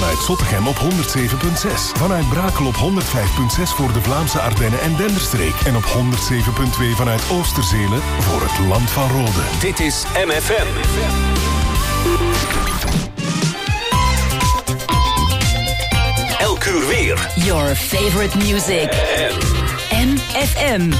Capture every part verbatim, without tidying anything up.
vanuit Zottegem op honderd zeven komma zes. Vanuit Brakel op honderd vijf komma zes voor de Vlaamse Ardennen en Denderstreek. En op honderd zeven komma twee vanuit Oosterzelen voor het Land van Rode. Dit is M F M. Elk uur weer. Your favorite music. M F M.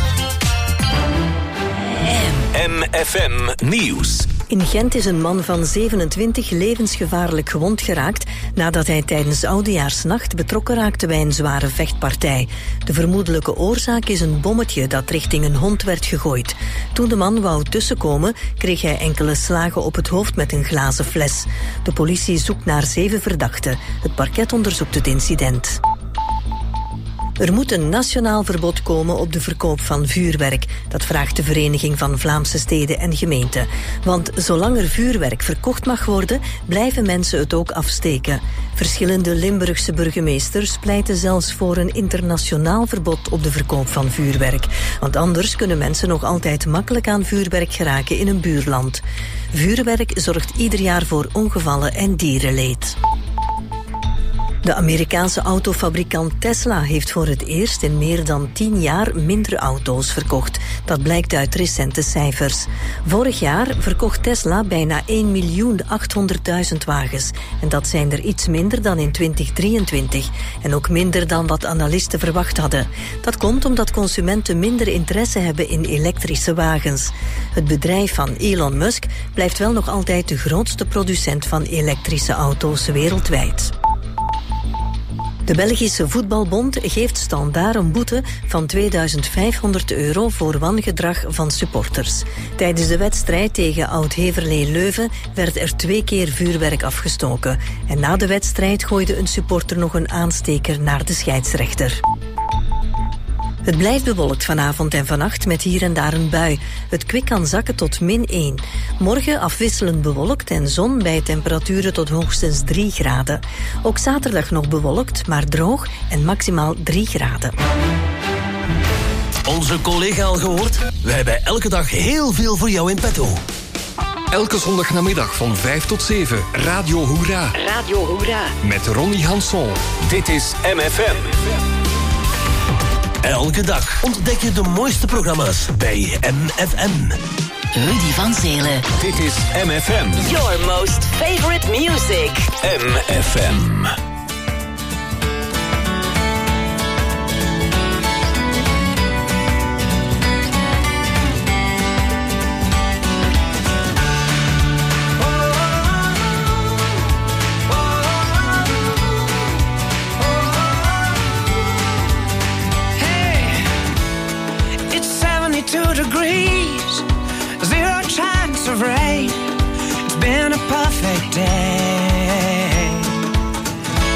M F M Nieuws. In Gent is een man van zevenentwintig levensgevaarlijk gewond geraakt nadat hij tijdens Oudejaarsnacht betrokken raakte bij een zware vechtpartij. De vermoedelijke oorzaak is een bommetje dat richting een hond werd gegooid. Toen de man wou tussenkomen, kreeg hij enkele slagen op het hoofd met een glazen fles. De politie zoekt naar zeven verdachten. Het parket onderzoekt het incident. Er moet een nationaal verbod komen op de verkoop van vuurwerk. Dat vraagt de Vereniging van Vlaamse Steden en Gemeenten. Want zolang er vuurwerk verkocht mag worden, blijven mensen het ook afsteken. Verschillende Limburgse burgemeesters pleiten zelfs voor een internationaal verbod op de verkoop van vuurwerk. Want anders kunnen mensen nog altijd makkelijk aan vuurwerk geraken in een buurland. Vuurwerk zorgt ieder jaar voor ongevallen en dierenleed. De Amerikaanse autofabrikant Tesla heeft voor het eerst in meer dan tien jaar minder auto's verkocht. Dat blijkt uit recente cijfers. Vorig jaar verkocht Tesla bijna één miljoen achthonderdduizend wagens. En dat zijn er iets minder dan in twintig drieëntwintig. En ook minder dan wat analisten verwacht hadden. Dat komt omdat consumenten minder interesse hebben in elektrische wagens. Het bedrijf van Elon Musk blijft wel nog altijd de grootste producent van elektrische auto's wereldwijd. De Belgische Voetbalbond geeft Standaard een boete van tweeduizend vijfhonderd euro voor wangedrag van supporters. Tijdens de wedstrijd tegen Oud-Heverlee Leuven werd er twee keer vuurwerk afgestoken. En na de wedstrijd gooide een supporter nog een aansteker naar de scheidsrechter. Het blijft bewolkt vanavond en vannacht met hier en daar een bui. Het kwik kan zakken tot min één. Morgen afwisselend bewolkt en zon bij temperaturen tot hoogstens drie graden. Ook zaterdag nog bewolkt, maar droog en maximaal drie graden. Onze collega al gehoord? We hebben elke dag heel veel voor jou in petto. Elke zondagnamiddag van vijf tot zeven, Radio Hoera. Radio Hoera. Met Ronnie Hanson. Dit is M F M. Elke dag ontdek je de mooiste programma's bij M F M. Rudy van Zelen. Dit is M F M. Your most favorite music. M F M. Two degrees, zero chance of rain. It's been a perfect day.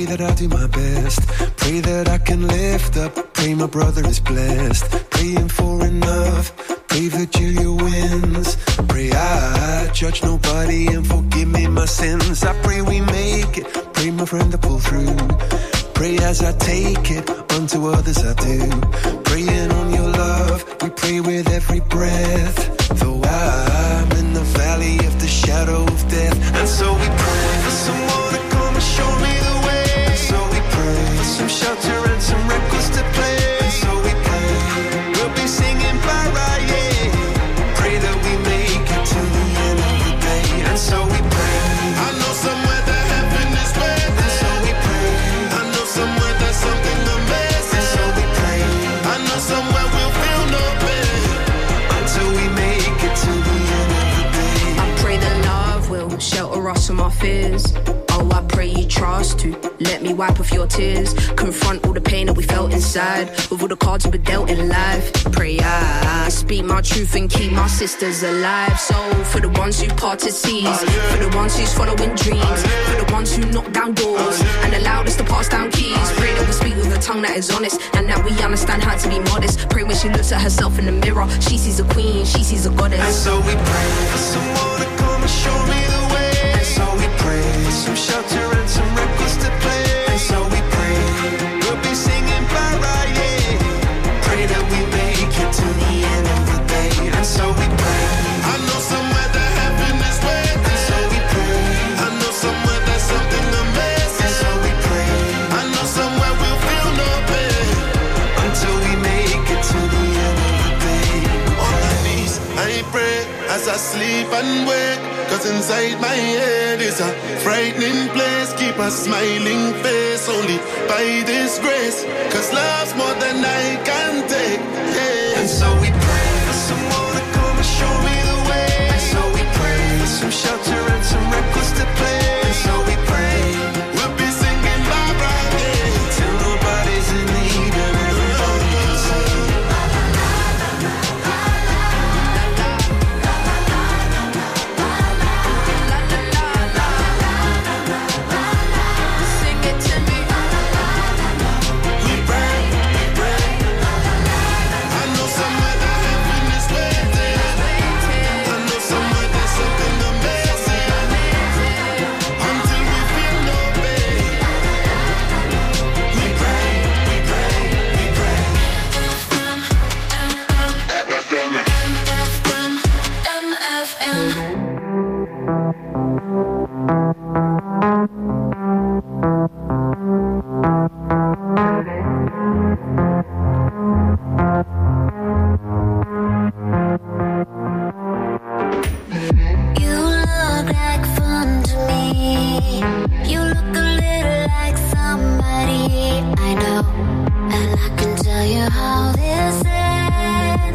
that I do my best. Pray that I can lift up. Pray my brother is blessed. Praying for enough. Pray that Julia wins. Pray I judge nobody and forgive me my sins. I pray we make it. Pray my friend to pull through. Pray as I take it, unto others I do. Praying on your love, we pray with every breath. Though I'm in the valley of the shadow of death. And so we pray for someone to come and show me the way. And so we pray for some shelter and some records to play. And so we pray, we'll be singing bye-bye, yeah. Pray that we make it to the end of the day. And so we pray, I know somewhere that heaven is waiting. And so we pray, I know somewhere there's something amazing. And so we pray, I know somewhere we'll feel no pain until we make it to the end of the day. I pray that love will shelter us from our fears. Oh, I pray you trust to let me wipe off your tears. Confront all the pain that we felt inside with all the cards we've been dealt in life. Pray I speak my truth and keep my sisters alive. So for the ones who parted seas, oh, yeah. For the ones who's following dreams, oh, yeah. For the ones who knock down doors, oh, yeah. And allowed us to pass down keys, oh, pray yeah. That we speak with a tongue that is honest and that we understand how to be modest. Pray when she looks at herself in the mirror, she sees a queen, she sees a goddess. And so we pray for someone to come and show me the way. And so we pray for some shelter and some records to play. And so we pray, we'll be singing bye-bye, yeah. Pray that we make it to the end of the day. And so we pray, I know somewhere that heaven is waiting. And so we pray, I know somewhere there's something amazing. And so we pray, I know somewhere we'll feel no pain until we make it to the end of the day. On my knees, I pray as I sleep and wake. Cause inside my head is a frightening place. Keep a smiling face only by this grace. Cause love's more than I can take, yeah. And so we pray for someone to come and show me the way. And so we pray for some shelter and some records to play. And so we pray, we'll be singing bye-bye, yeah. Till nobody's in need and everybody can sing.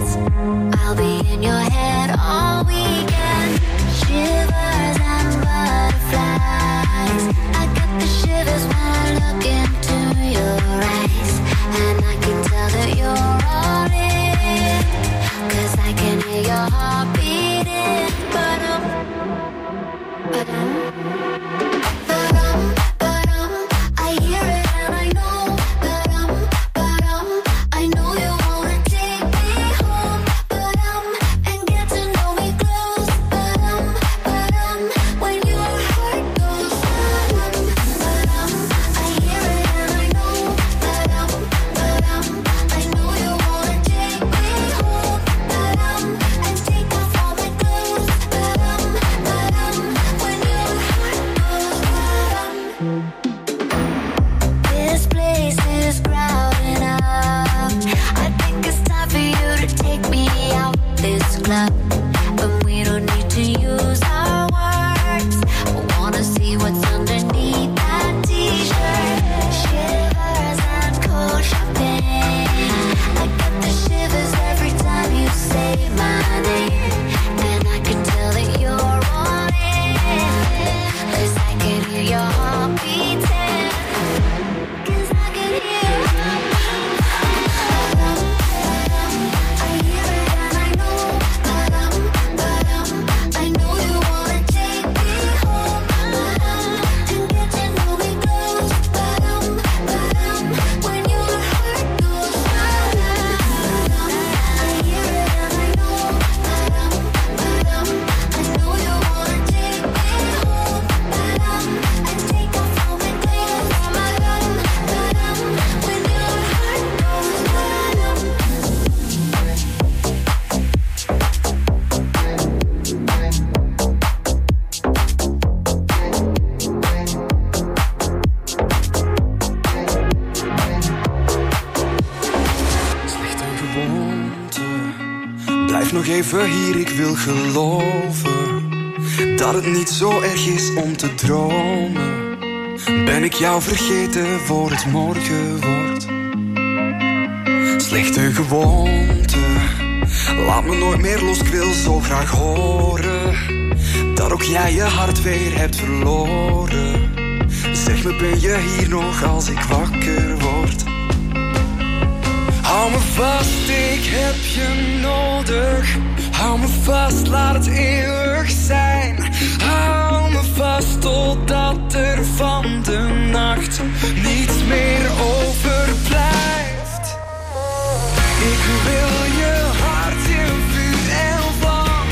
I'll be in your head all weekend. Shivers and nog even hier, ik wil geloven dat het niet zo erg is om te dromen. Ben ik jou vergeten voor het morgen wordt? Slechte gewoonte, laat me nooit meer los, ik wil zo graag horen dat ook jij je hart weer hebt verloren. Zeg me, ben je hier nog als ik wakker word? Hou me vast, ik heb je nodig. Hou me vast, laat het eeuwig zijn. Hou me vast totdat er van de nacht niets meer overblijft. Ik wil je hart in vuur en vlam.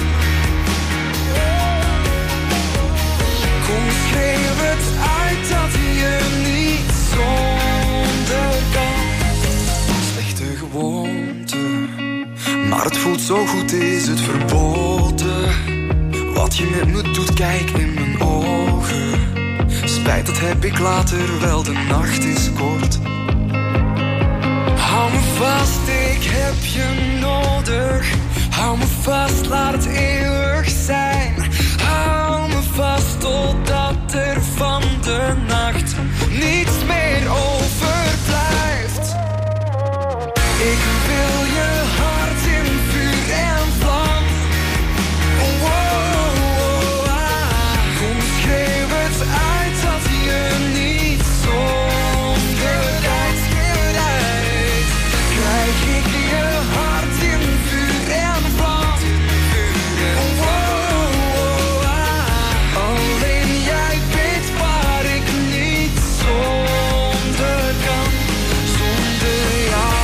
Kom, schreeuw het uit dat je niet zonder kan. Slechte gewoonte, maar het voelt zo goed, is het verboden. Wat je met me doet, kijk in mijn ogen. Spijt, dat heb ik later wel, de nacht is kort. Hou me vast, ik heb je nodig. Hou me vast, laat het eeuwig zijn. Hou me vast totdat er van de nacht niets meer overblijft. Ik wil je hart in vuur en vlam. Oh, oh, oh, ah. Kom, schreeuw het uit dat je niet zonder tijd schreeuwt. Krijg ik je hart in vuur en vlam. Oh, oh, oh, ah. Alleen jij weet waar ik niet zonder kan. Zonder jou.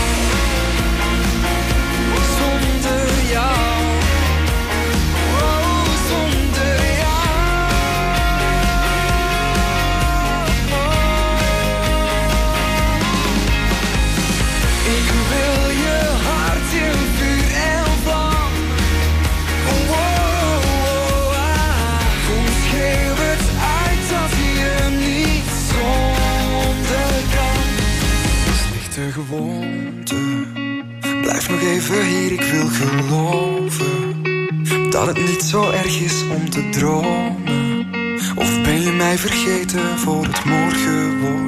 Zonder jou, oh, zonder jou. Ik wil je hart in vuur en vlam. Oh, oh, oh, ah. Kom, schreeuw het uit dat je niet zonder kan. Slechte gewoonte, blijf nog even hier, ik wil geloven dat het niet zo erg is om te dromen. Of ben je mij vergeten voor het morgen wordt?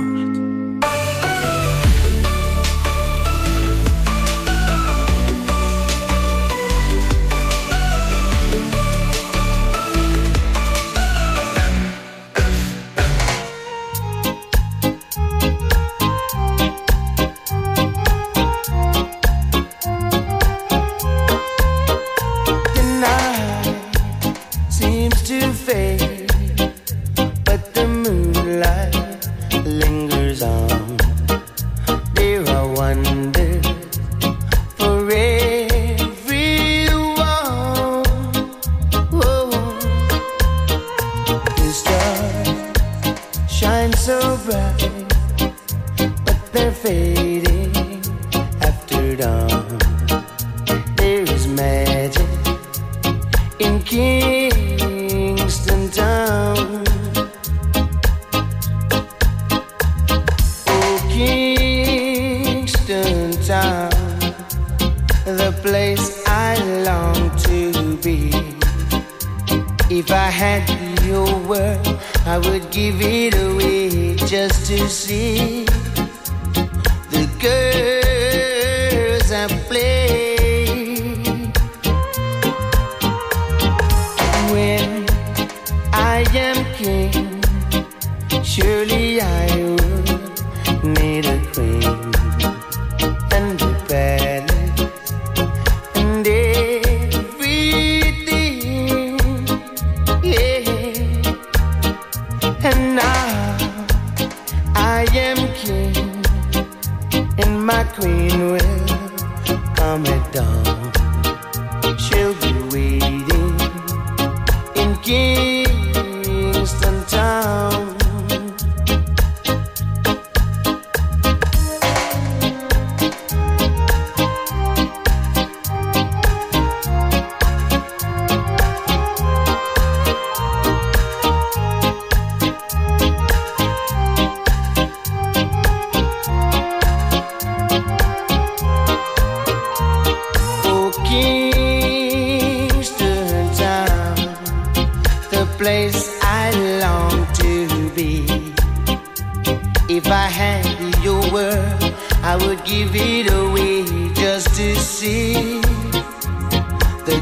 place I long to be. If I had your word, I would give it away just to see the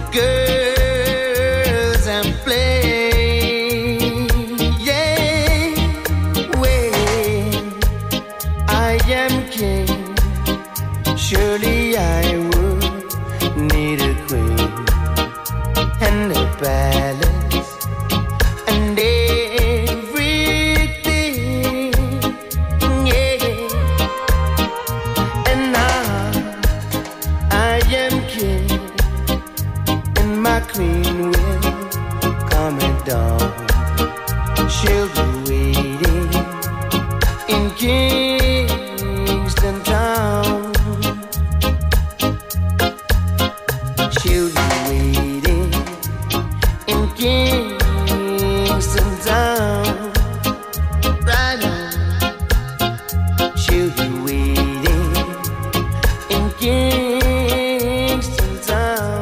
girls and play. Yeah, when I am king, surely I would need a queen and a palace and everything. Yeah, and now I am king, and my queen will come at dawn. She'll be waiting in Kingston Town. She'll be waiting in Kingston Town. Right now, she'll be waiting in Kingston Town.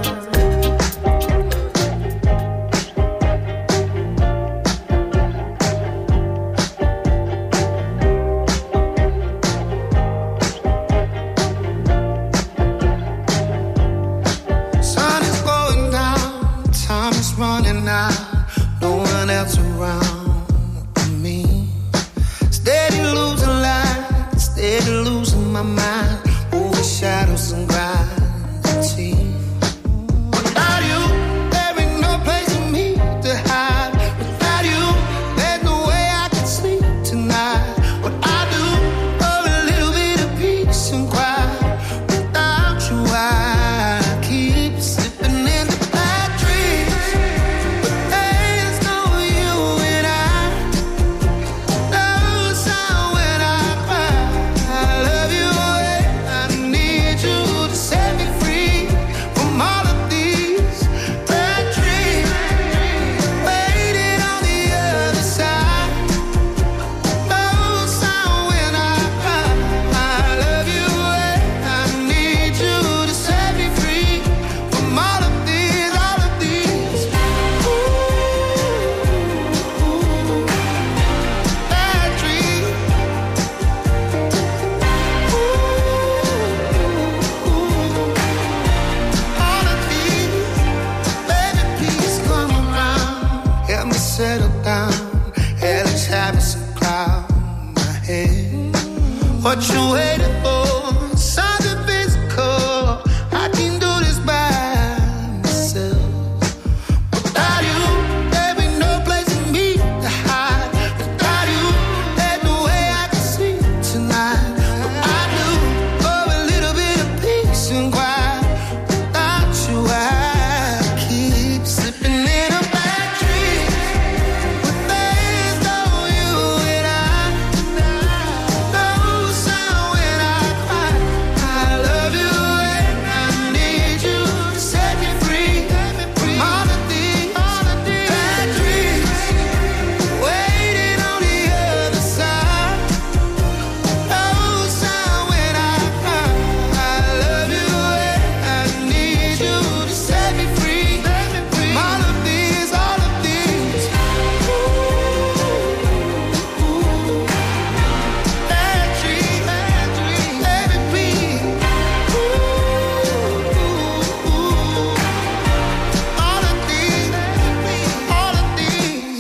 Sun is going down, time is running out, no one else around but me. Steady losing light, steady losing my mind, over shadows and gravity. Without you, there ain't no place for me to hide. Without you, there's no way I can sleep tonight. What I do for a little bit of peace and quiet. Without you, I keep slipping into bad dreams. But there's no you and I. No sound when I cry. I love you and I need you to set me free from all of these bad dreams. Waiting on the other side. No sound when I cry. I love you and I need you to set me free from all of these, all of these. Ooh, bad dreams. All of these, baby, please come around. Help me settle down. Hellish habits and cloud my head. What you waiting for? Something physical. I can do this by myself. Without you, there ain't no place for me to hide. Without you, there's no way I can sleep tonight. What I do for a little bit of peace and quiet. Without you, I keep slipping in a bad dream. But there's no you and I. No sound when I cry. I love you and I need you to set me free from all of these, all of these bad dreams. Waiting on the other side. No sound when I cry. I love you and I need you to set me free from all of these, all of these. Ooh, bad dreams, bad dreams, baby, please. Ooh, all of these, all of these.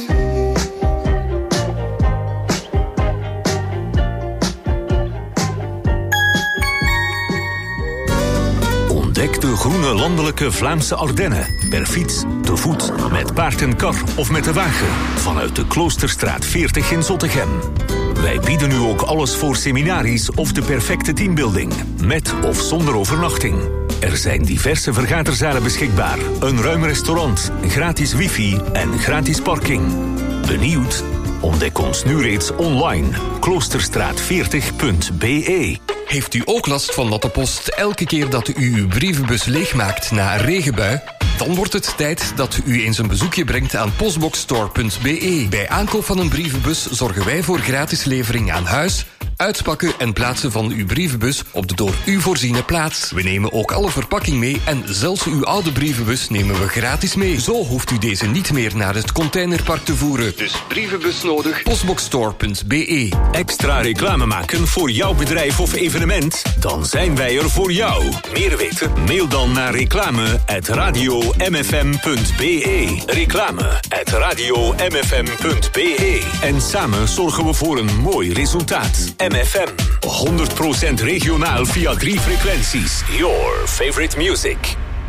Ontdek de groene landelijke Vlaamse Ardennen. Per fiets, te voet, met paard en kar of met de wagen. Vanuit de Kloosterstraat veertig in Zottegem. Wij bieden nu ook alles voor seminaries of de perfecte teambuilding. Met of zonder overnachting. Er zijn diverse vergaderzalen beschikbaar. Een ruim restaurant, gratis wifi en gratis parking. Benieuwd? Ontdek ons nu reeds online. kloosterstraat veertig punt b e. Heeft u ook last van dat de post elke keer dat u uw brievenbus leegmaakt na een regenbui? Dan wordt het tijd dat u eens een bezoekje brengt aan postboxstore punt b e. Bij aankoop van een brievenbus zorgen wij voor gratis levering aan huis, Uitpakken en plaatsen van uw brievenbus op de door u voorziene plaats. We nemen ook alle verpakking mee en zelfs uw oude brievenbus nemen we gratis mee. Zo hoeft u deze niet meer naar het containerpark te voeren. Dus brievenbus nodig, postboxstore punt b e. Extra reclame maken voor jouw bedrijf of evenement? Dan zijn wij er voor jou. Meer weten? Mail dan naar reclame at radio m f m punt b e. Reclame at radio m f m punt b e. En samen zorgen we voor een mooi resultaat. M F M, honderd procent regionaal via drie frequenties. Your favorite music.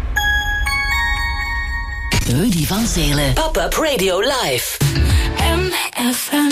Rudy van Zelen. Pop-up Radio Live. M F M.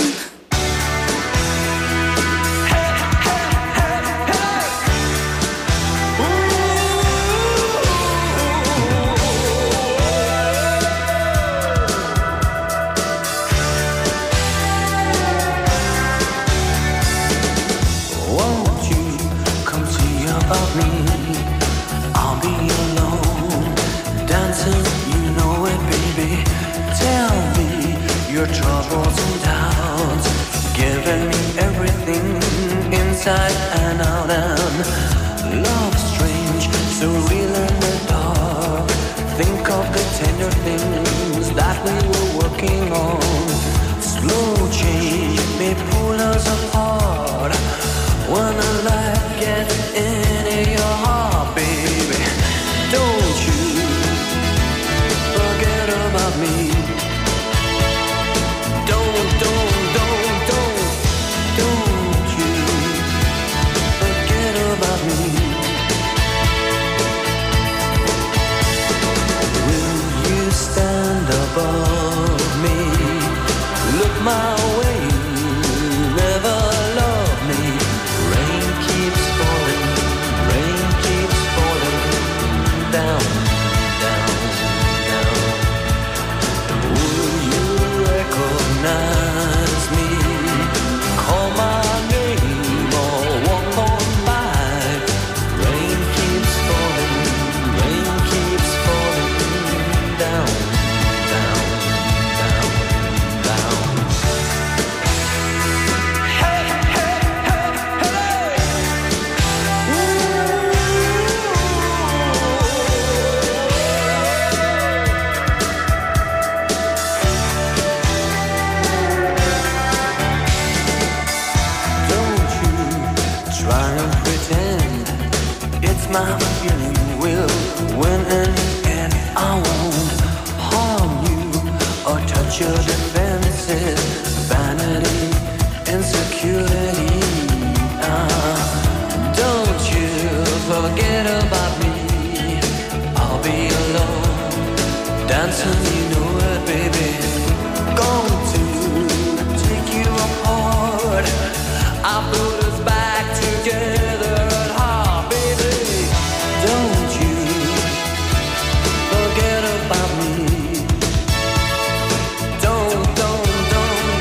About me, I'll be alone, dancing, you know it, baby. Tell me your troubles and doubts, giving me everything inside and out. And love strange, so real in the dark. Think of the tender things that we were working on. Slow change may pull us apart when the light gets into your heart, baby. Don't you forget about me. Don't, don't, don't, don't, don't you forget about me. Will you stand above me? Look my way, never love me. Rain keeps falling, rain keeps falling down, down, down. Will you recognize me? Call my name or walk on by. Rain keeps falling, rain keeps falling down, down, down, down. Hey, hey, hey, hey. Don't you try and pretend it's my feeling will win in the end. I won't harm you or touch your defenses. Vanity, insecurity. Ah, don't you forget about me. I'll be alone, dancing, you know it, baby. Going to take you apart. I put us back together at heart, baby. Don't you forget about me. Don't, don't, don't,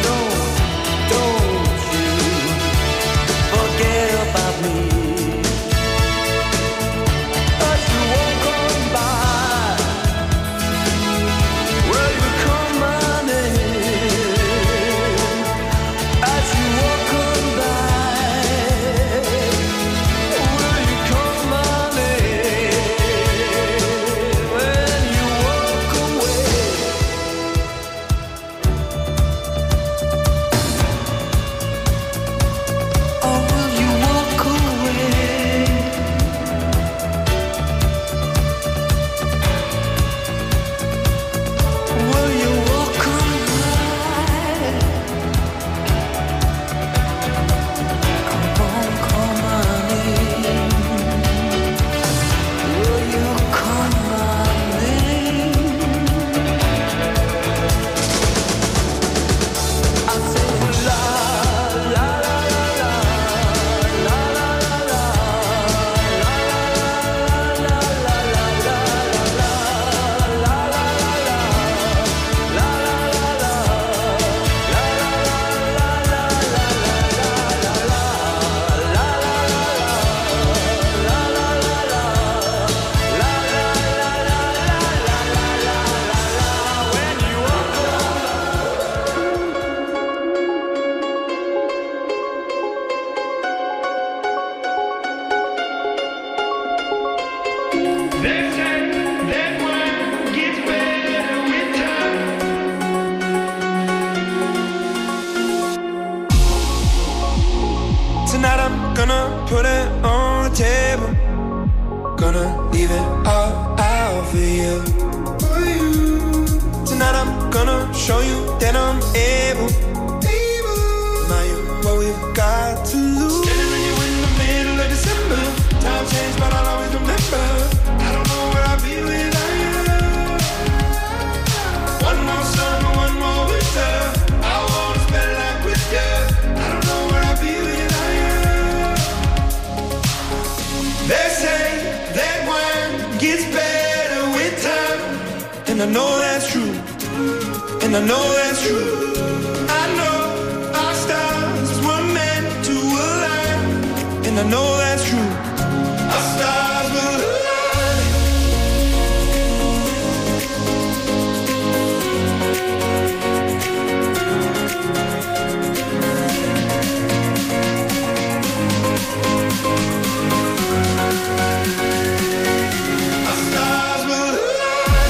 gonna put it on the table. Gonna leave it all out for you. For you. Tonight I'm gonna show you that I'm able. Able. Now you what we've got to lose. Standing with you in the middle of December. Time changed, but I'll always remember. I don't know where I'll be without you. One more summer, one more winter. I wanna spend life with you. I don't know where I'll be without you. They say that wine gets better with time, and I know that's true. And I know that's true. I know our stars were meant to align, and I know that's true. Our stars will align. Our stars will align.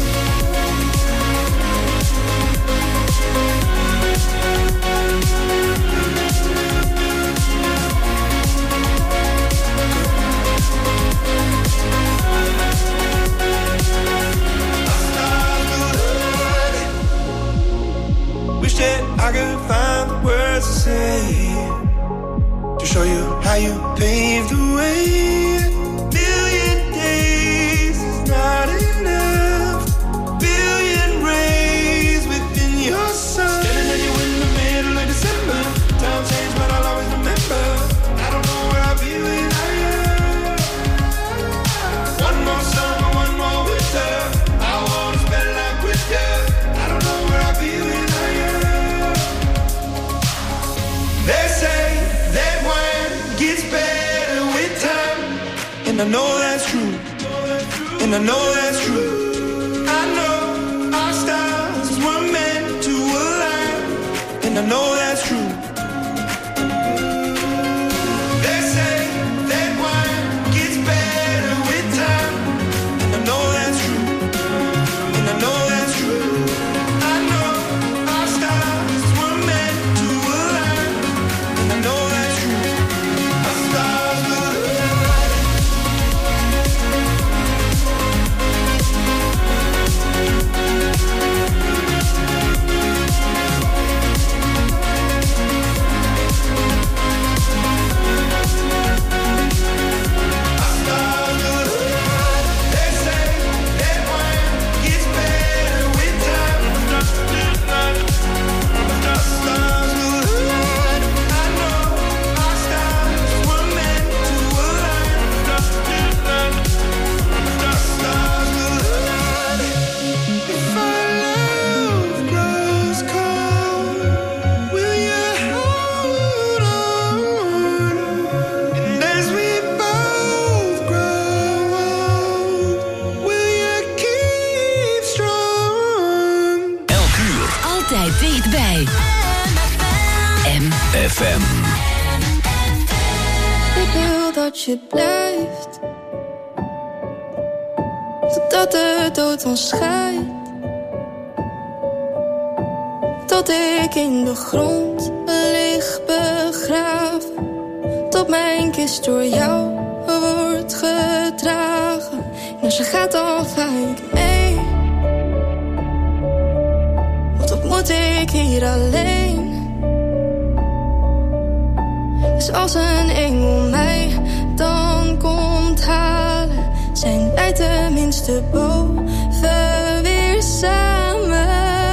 Wish that I could find the words to say to show you how you paved the way. Billion days is not enough. Billion rays within your sun. Standing at you in the middle of December. Time changed, but I'll always remember. I don't know where I'll be without you. One more summer, one more winter. I wanna spend life with you. I don't know where I'll be without you. They say that wine gets better with time, and I know that's true. And I know that's true. I know our stars were meant to align, and I know that's true. They say that wine gets better with time, and I know that's true. And I know that's true. I know our stars were meant to align, and I know that's true. Our stars will align. Our stars will align. They say that wine gets better with time. Our stars will align. I know our stars were meant to align. Our stars will align. If our love grows cold, will you hold on? And as we both grow old, will you keep strong? Elk uur. Altijd dichtbij. M F M. Ik wil dat je blijft, totdat de dood ons scheidt. Tot ik in de grond lig begraven, tot mijn kist door jou wordt gedragen. En als je gaat dan ga ik mee, want wat moet ik hier alleen? Dus als een engel mij dan komt halen, zijn wij tenminste boven weer samen.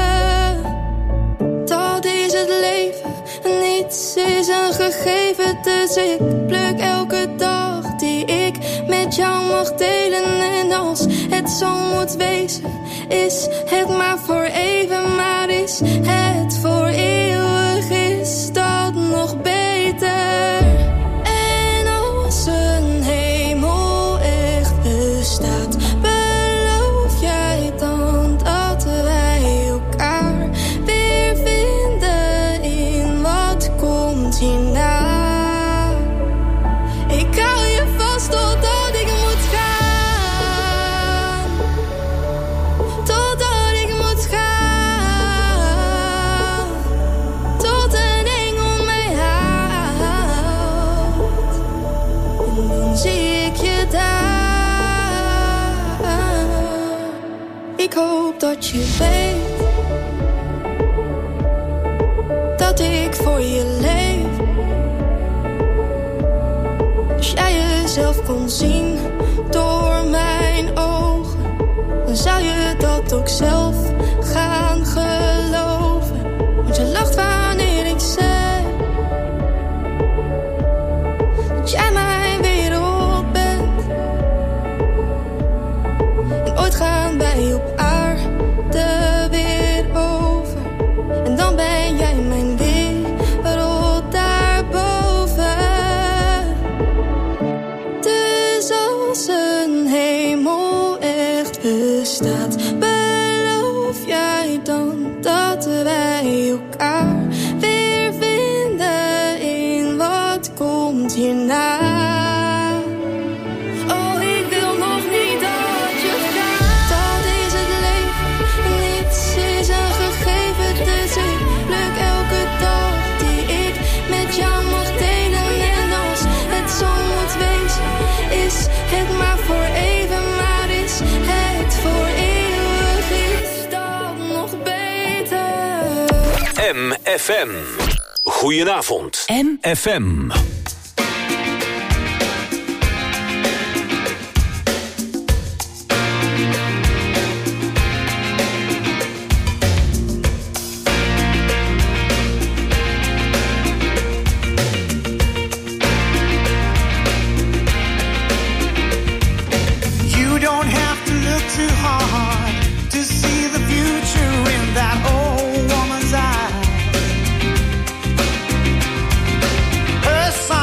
Dat is het leven, niets is een gegeven. Dus ik pluk elke dag die ik met jou mag delen. En als het zo moet wezen, is het maar voor even. Maar is het voor eeuwig, is dat nog beter. En als een hemel echt bestaat, beloof jij dan dat wij elkaar weer vinden in wat komt hierna? Ik hou je vast totdat ik moet gaan, totdat ik moet gaan. dat ik voor je leef. Als jij jezelf kon zien door mijn ogen, dan zou je dat ook zelf gaan geloven. Want je lacht wanneer ik zeg dat jij mijn wereld bent. En ooit gaan wij op aarde weer over, en dan ben jij mijn wereld daarboven. Dus als een hemel echt bestaat, beloof jij dan dat wij elkaar weer vinden in wat komt hierna? Oh, ik wil nog niet dat je gaat. Dat is het leven, niets is een gegeven. Dus ik pluk elke dag die ik met jou mag delen. En als het zo moet wezen, is het maar voor even. Maar is het voor eeuwig, is dat nog beter? M F M. Goedenavond. M F M. You don't have to look too hard to see the future in that old woman's eyes. Her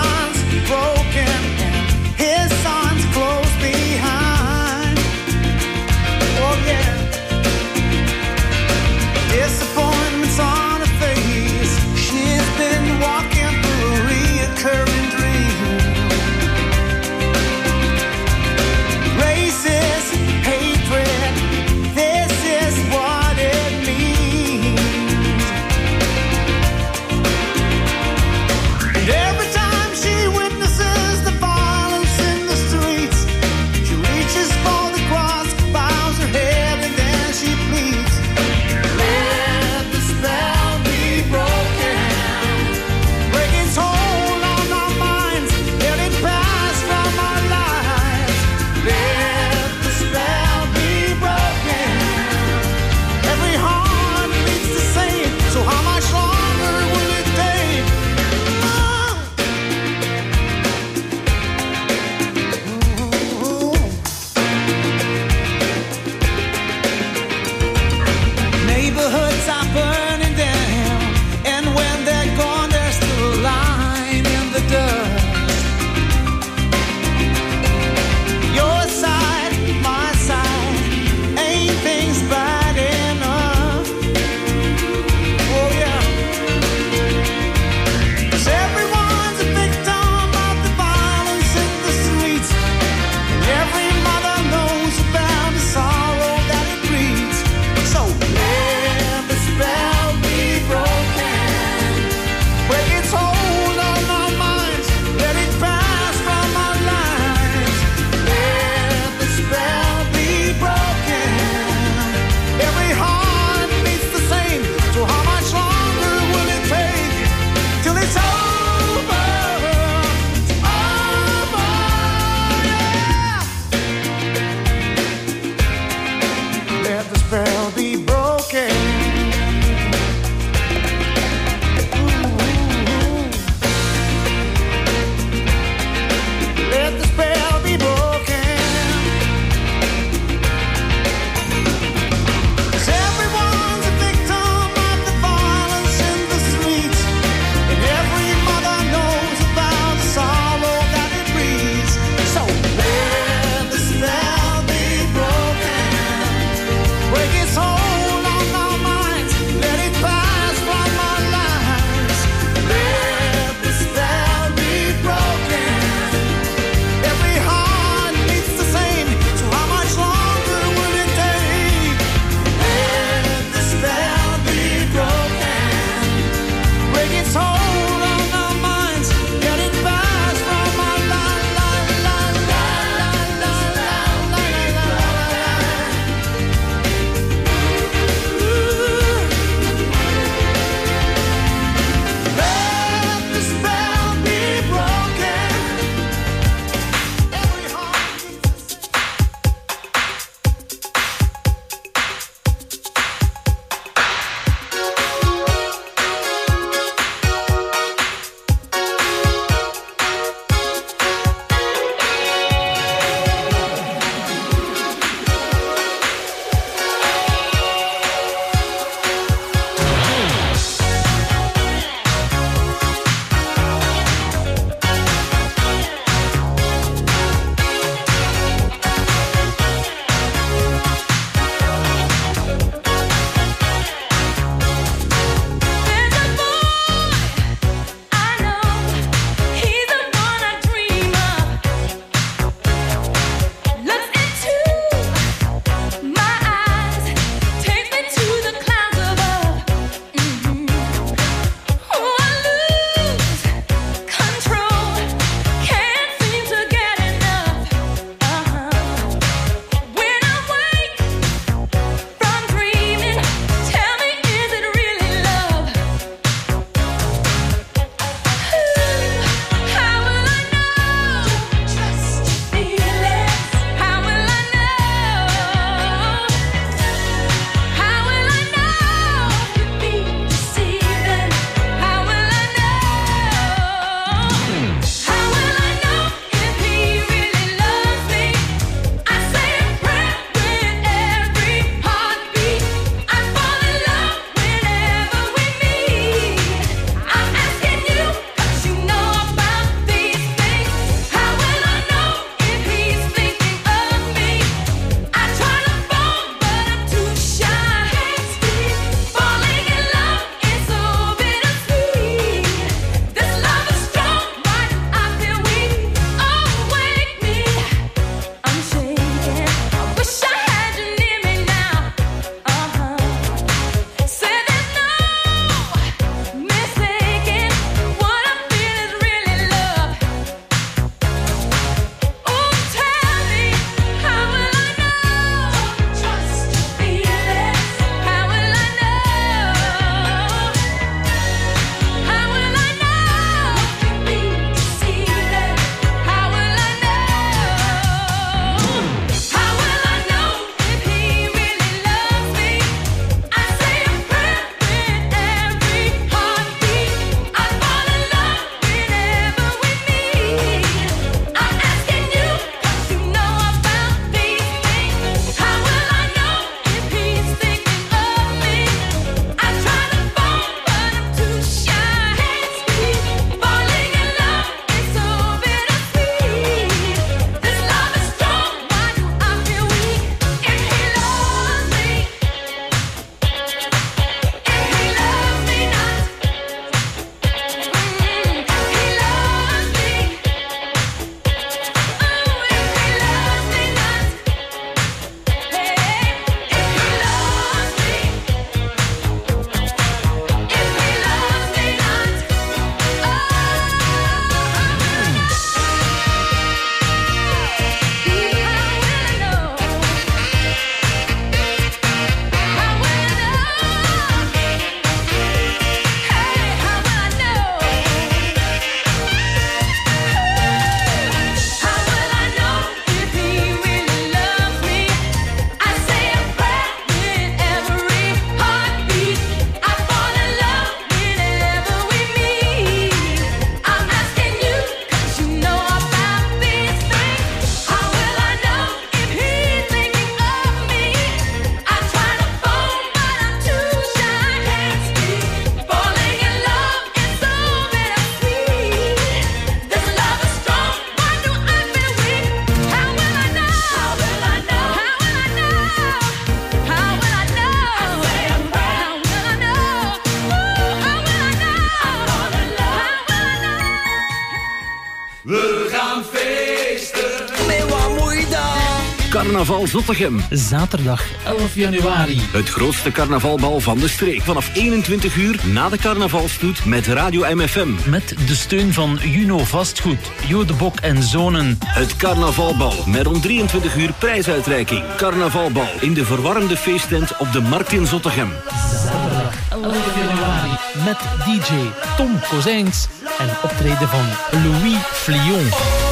Carnaval Zottegem. Zaterdag elf januari. Het grootste carnavalbal van de streek. Vanaf eenentwintig uur na de carnavalstoet met Radio M F M. Met de steun van Juno Vastgoed, Jo de Bok en Zonen. Het carnavalbal met om drieëntwintig uur prijsuitreiking. Carnavalbal in de verwarmde feesttent op de Markt in Zottegem. Zaterdag elf januari. Met D J Tom Kozijns en optreden van Louis Flion.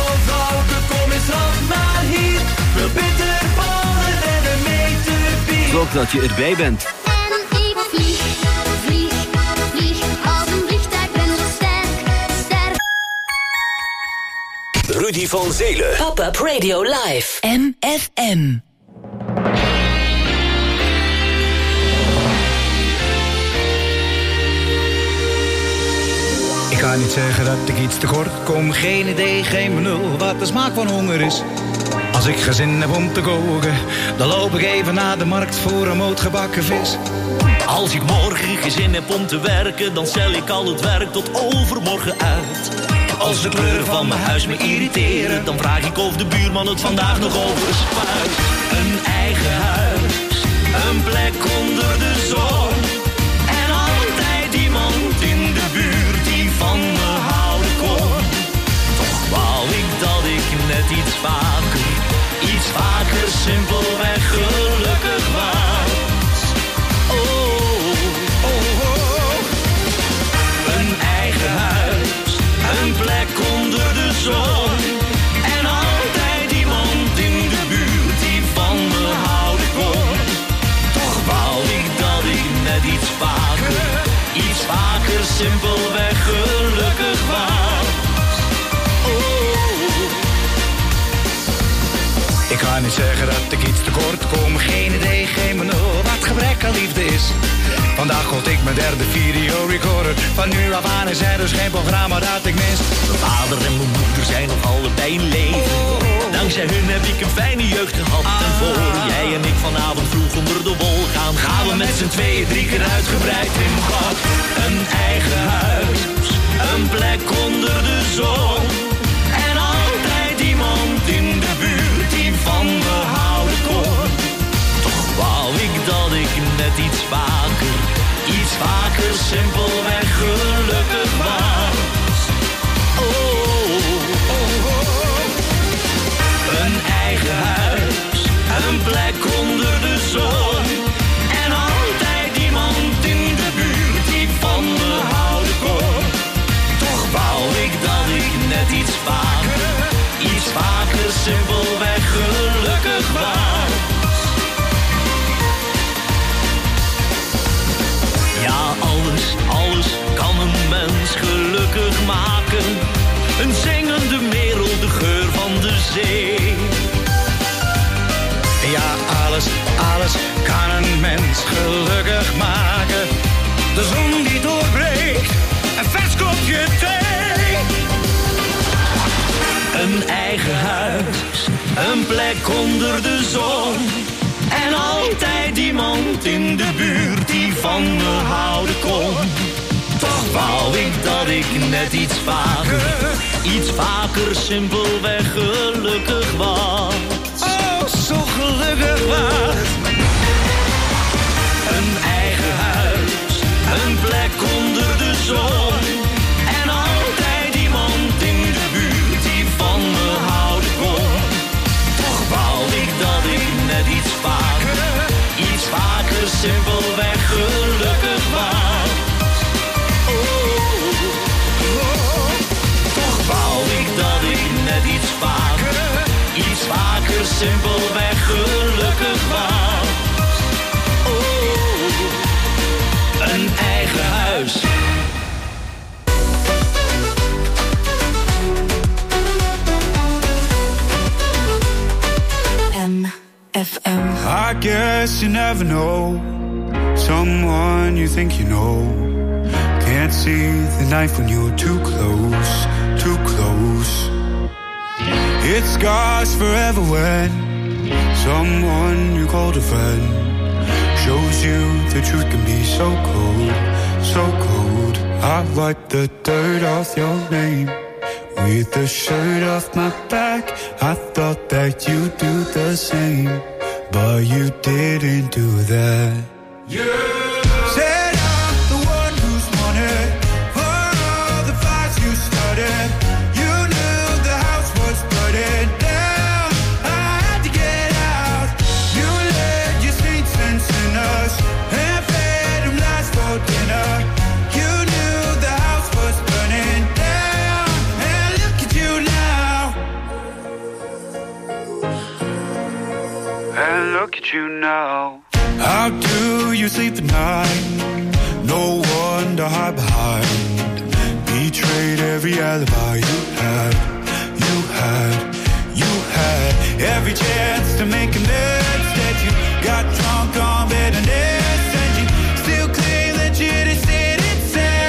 Zorg dat je erbij bent. En ik vlieg, vlieg, vlieg. Als een vliegtuig ben zo sterk, sterk. Rudy van Zelen. Pop-up Radio Live. M F M. Ik ga niet zeggen dat ik iets tekort kom. Geen idee, geen benul wat de smaak van honger is. Als ik geen zin heb om te koken, dan loop ik even naar de markt voor een moot gebakken vis. Als ik morgen geen zin heb om te werken, dan stel ik al het werk tot overmorgen uit. Als de kleuren van mijn huis me irriteren, dan vraag ik of de buurman het vandaag nog over spuit. Een eigen huis, een plek onder de zon. En altijd iemand in de buurt die van me houden kon. Toch wou ik dat ik net iets vaker, iets vaker simpelweg gelukkig was. Oh, oh, oh. Een eigen huis, een plek onder de zon. En altijd iemand in de buurt die van me houden kon. Toch wou ik dat ik net iets vaker, iets vaker simpelweg gelukkig was. Ik ga niet zeggen dat ik iets tekort kom. Geen idee, geen benul wat gebrek aan liefde is. Vandaag kocht ik mijn derde videorecorder. Van nu af aan is er dus geen programma dat ik mis. Mijn vader en mijn moeder zijn nog allebei in leven. Dankzij hun heb ik een fijne jeugd gehad. En voor jij en ik vanavond vroeg onder de wol gaan, gaan we met z'n tweeën drie keer uitgebreid in bad. Een eigen huis, een plek onder de zon. En altijd iemand in de buurt die van me houden kon. Toch wou ik dat ik net iets vaker, iets vaker simpelweg gelukkig was. Oh, oh, oh. Een eigen huis, een plek onder de zon. En altijd iemand in de buurt die van me houden kon. Toch wou ik dat ik net iets vaker, iets vaker simpelweg gelukkig was. Ja, alles, alles kan een mens gelukkig maken. Een zingende merel, de geur van de zee. Ja, alles, alles kan een mens gelukkig maken. De zon die doorbreekt, een vers kopje thee. Een eigen huis, een plek onder de zon. En altijd iemand in de buurt die van me houden kon. Toch wou ik dat ik net iets vaker, iets vaker simpelweg gelukkig was. Oh, zo gelukkig was. Een eigen huis, een plek onder de zon. En altijd iemand in de buurt die van me houden kon. Toch wou ik dat ik net iets vaker, iets vaker simpelweg gelukkig was. Oh, oh. Toch wou ik dat ik net iets vaker, iets vaker simpelweg gelukkig was. Oh, een eigen huis. M F M. I guess you never know someone you think you know. Can't see the knife when you're too close, too close. It scars forever when someone you called a friend shows you the truth can be so cold, so cold. I wipe the dirt off your name with the shirt off my back. I thought that you'd do the same, but you didn't do that. Yeah. Said I'm the one who's wanted for all the fights you started. You knew the house was burning down. I had to get out. You led your saints and sinners and fed them lies for dinner. You knew the house was burning down, and look at you now. And look at you now. How do you sleep at night? No one to hide behind. Betrayed every alibi you had. You had, you had every chance to make amends. That you got drunk on bitterness, and you still claim that you just didn't say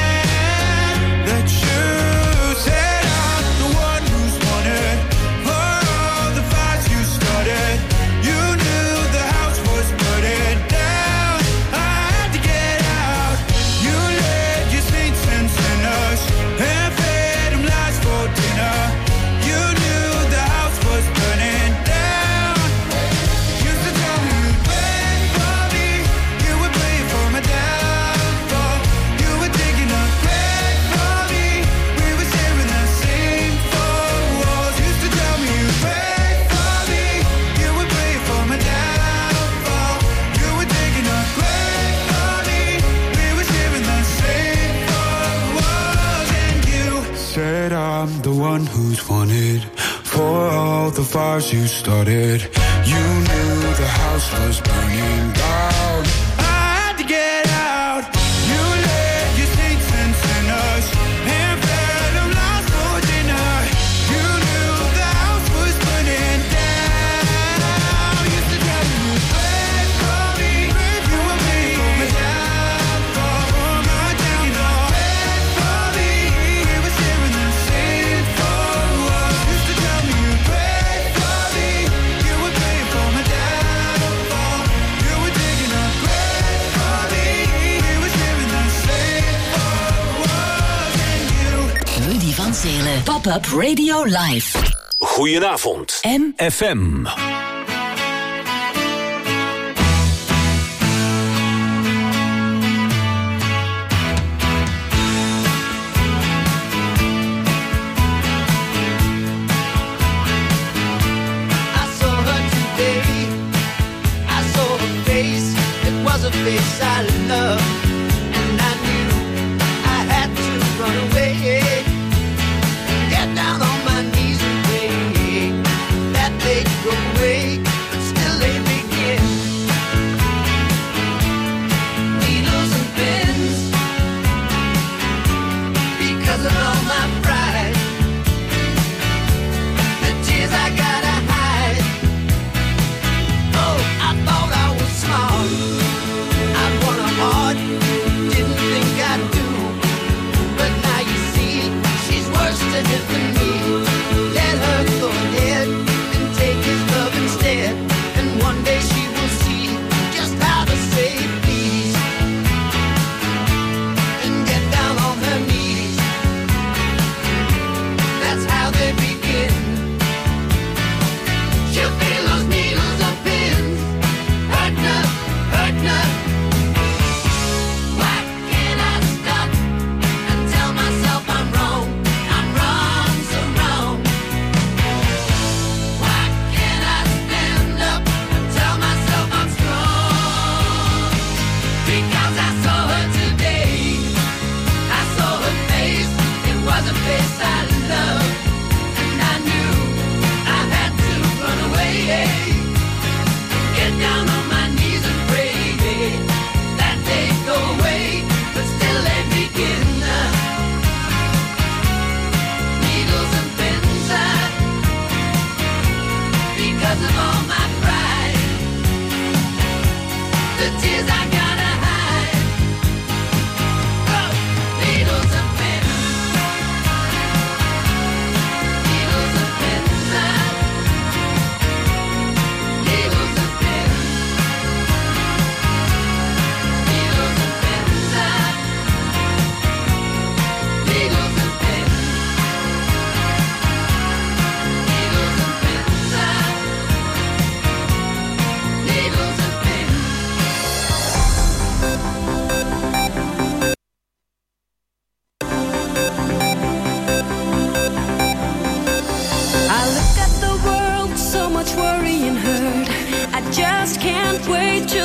that you said I'm the one who's wanted for all the fights you started. You knew the house was burning down. I had to get out. You led your saints and sinners and fed them lies for dinner. You knew the house was burning down. Used to tell me you'd wait for me. You would play for my downfall. You were digging a grave for me. We were sharing the same four walls. Used to tell me you'd wait for me. You would play for my downfall. You were digging a grave for me. We were sharing the same four walls. And you said I'm the one who's wanted for all the fires you started. You knew the house was burning down. I had to get out. You led your saints and sinners and fed them lies for dinner. You knew the house was burning down. Used to tell me you'd wait for me. You were waiting for my downfall, for my downfall. Wait for me. We were sharing the same four walls. Used to tell me you'd wait for me. You were waiting for my downfall. You were digging a grave for me. We were sharing the same four walls. And you Rudy van Zelen. Pop-up Radio Live. Goedenavond. M. F M. I saw her today. I saw her face. It was a face I loved, and I knew I had to run away. Get down on my knees and pray that they'd go away.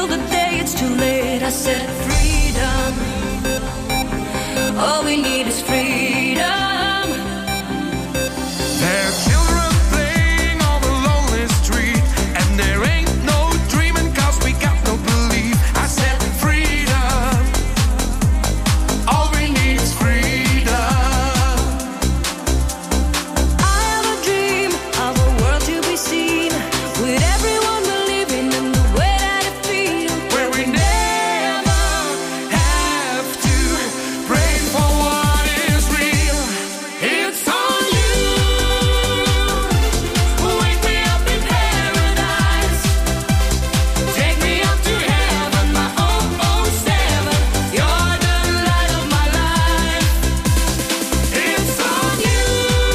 till the day it's too late. I said freedom. All we need is freedom. There are children playing on the lonely street, and there ain't no dreaming 'cause we got no belief. I said freedom. All we need is freedom. I have a dream of a world to be seen, with everyone believing in the way that it feels, where we never have to pray for what is real. It's on you. Wake me up in paradise. Take me up to heaven, my oh oh seven. You're the light of my life. It's on you.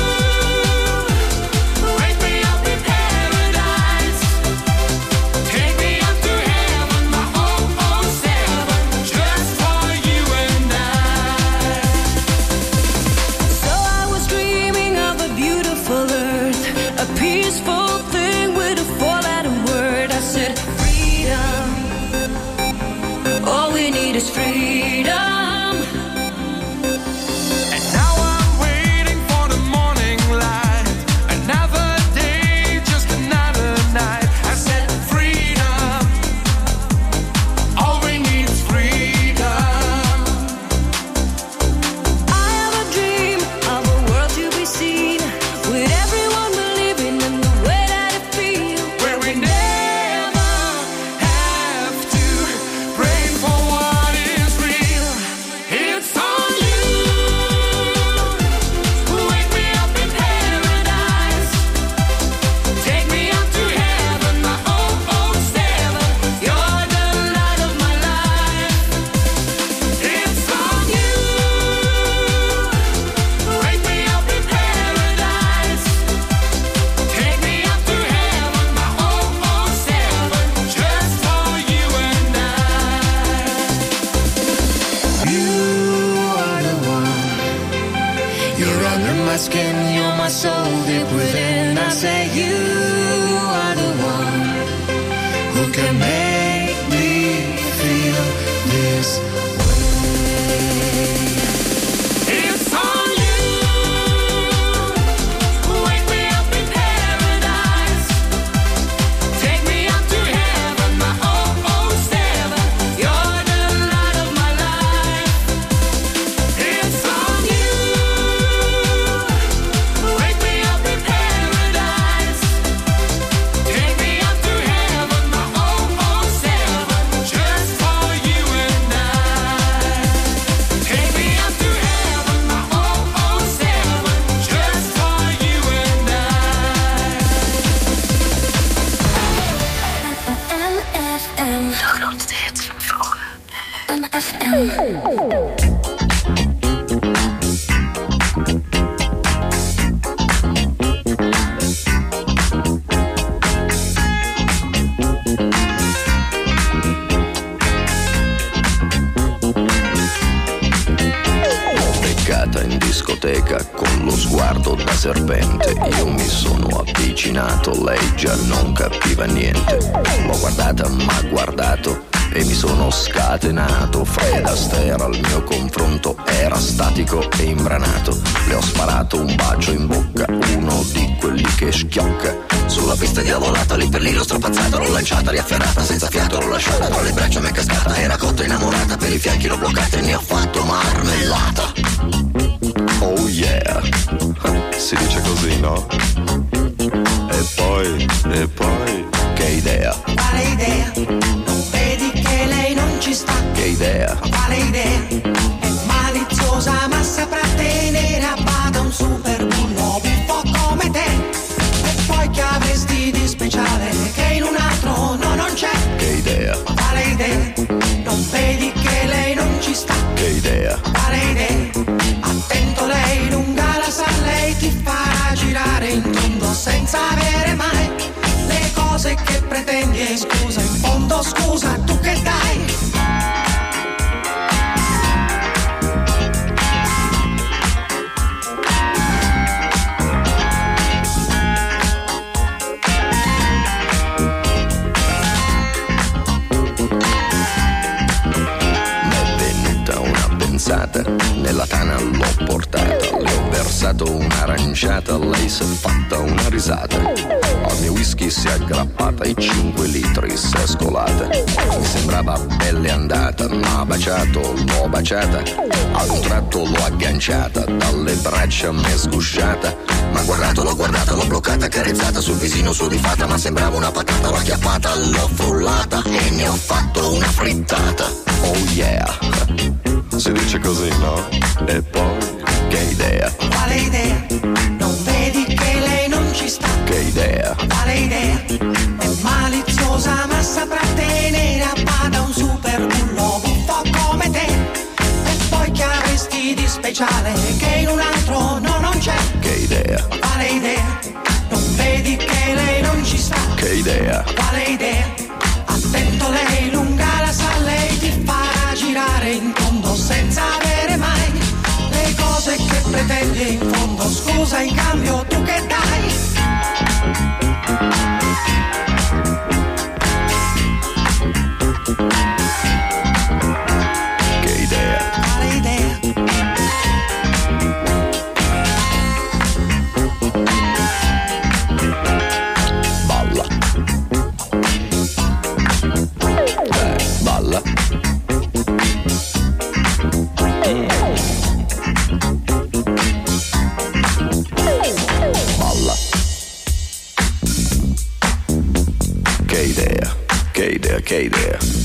Wake me up in paradise. Take me up to heaven, my oh oh seven. Just for you and I. So I was dreaming of a beautiful earth, a peaceful thing with a four-letter word. I said freedom. All we need is freedom. And now I'm waiting for the morning light. Another day, just another night. I said freedom. All we need is freedom. I have a dream of a world to be seen, with everyone believing in the way that it feels, Where we never have to pray for what is real. It's on you. Wake me up in paradise. Take me up to heaven, my oh oh seven. You're the light of my life. It's on you. Wake me up in paradise. Take me up to heaven, my oh oh seven. Just for you and I. You are the one. You're under my skin, you're my soul deep within. I say you are the one who can make me feel this way. It's on you. Wake me up in paradise. Take me up to heaven, my oh oh seven. You're the light of my life. It's on you. Wake me up in paradise. Take me up to heaven, my oh oh seven. Just for you and I. Take me up to heaven, my oh oh seven. Just for you and I. M F M. De grootste hits van vroeger. M F M. Beccata in discoteca con lo sguardo da serpente, io mi sono avvicinato, lei già non capiva niente. L'ho guardata, m'ha guardato e mi sono scatenato. Fred Astaire al mio confronto era statico e imbranato. Le ho sparato un bacio in bocca, uno di quelli che schiocca. Sulla pista diavolata, lì per lì l'ho strappazzata, l'ho lanciata, riafferrata, senza fiato l'ho lasciata, tra le braccia m'è cascata, era cotta innamorata, per i fianchi l'ho bloccata e ne ho fatto marmellata. Oh yeah, si dice così, no? E poi, e poi, che idea? Quale idea? Non vedi che lei non ci sta? Che idea? Quale idea? È maliziosa ma saprà tenere a bada un super bullo buffo come te. E poi che avresti di speciale che in un altro no non c'è? Che idea? Quale idea? Non vedi che lei non ci sta? Che idea? Quale idea? Attento, lei lunga la sa, lei ti farà girare in tondo senza avere mai le cose che pretendi. E scusa, in fondo scusa, tu che dai? portata. Le ho versato un'aranciata, lei si è fatta una risata. Al mio whisky si è aggrappata e cinque litri si è scolata. Mi sembrava belle andata, ma baciato, l'ho baciata. A un tratto l'ho agganciata, dalle braccia m'è sgusciata. Ma guardato, l'ho guardata, l'ho bloccata, carezzata sul visino sudifata. Ma sembrava una patata, l'ho acchiappata, l'ho frullata e ne ho fatto una frittata. Oh yeah, si dice così, no? E poi, che idea? Quale idea? Non vedi che lei non ci sta? Che idea? Quale idea? È maliziosa ma saprà tenere a bada un super bullo buffo come te. E poi che avresti di speciale che in un altro no non c'è? Che idea? Quale idea? Non vedi che lei non ci sta? Che idea? Quale idea? Attento, lei lunga la sa, lei ti farà girare in tondo senza avere mai le cose che pretendi in fondo. Scusa, in cambio tu che dai? Che idea? Quale idea? Balla. Eh, balla. Mm. Balla. Che idea, che idea, che idea.